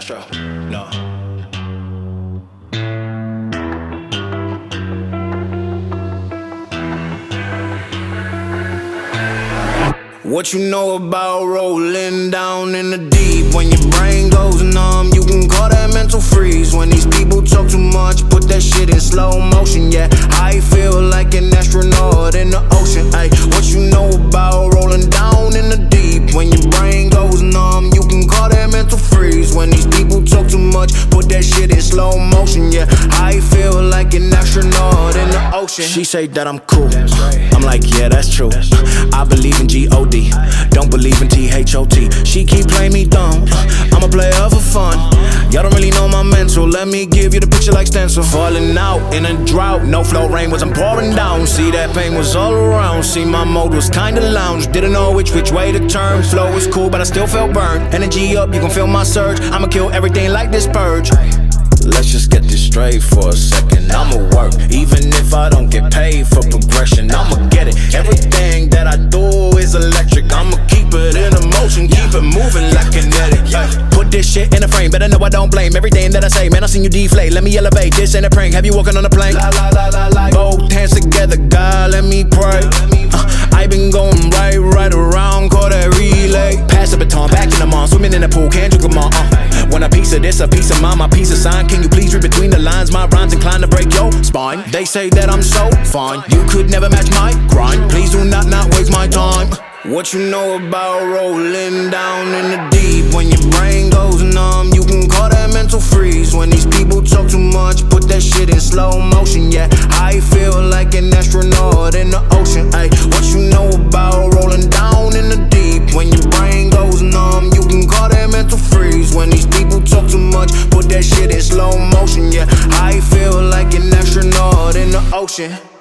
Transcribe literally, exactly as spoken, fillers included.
Astro. No. What you know about rolling down in the deep? When your brain goes numb, you can call that mental freeze. When these people talk too much, put that shit in slow motion. Yeah, I feel like an astronaut in the ocean. Ay, what you know about rolling down in the deep? When your brain goes numb, you can call that mental freeze. When these people talk too much, put that shit in slow motion. Yeah, I feel like an astronaut in the ocean. She say that I'm cool, I'm like, yeah, that's true. I believe in G O D, don't believe in T H O T. She keep playing me dumb, I'm a player for fun. Y'all don't really know my mental, let me give you the picture like stencil. Falling out in a drought, no flow, rain wasn't pouring down. See, that pain was all around, see, my mode was kinda lounge. Didn't know which which way to turn. Flow was cool, but I still felt burned. Energy up, you can feel my surge. I'ma kill everything like this purge. Let's just get this straight for a second. I'ma work, even if I don't get paid for progression. I'ma get it, everything that I do is electric. I'ma keep it in motion, keep it moving like kinetic. Put this shit in a frame, better know I don't blame everything that I say. Man, I seen you deflate, let me elevate. This ain't a prank, have you walking on a plane? Both hands together, God, let me pray. uh, I been going right, right around, call that relay. Pass the baton, back in the mall, swimming in the pool, can't drink them all. uh, Want a piece of this, a piece of mine, my piece of sign. Can you please read between the lines? My rhymes inclined to break your spine. They say that I'm so fine, you could never match my grind. Please do not not waste my time. What you know about rolling down in the deep? When your brain goes numb, you can call that mental freeze. When these people talk too much, put that shit in slow motion. Yeah, I feel like an astronaut in the ocean. Ay, what you know about rolling down in the deep? When your brain goes numb, you can call that mental freeze. When these people talk too much, put that shit in slow motion. Yeah, I feel like an astronaut in the ocean.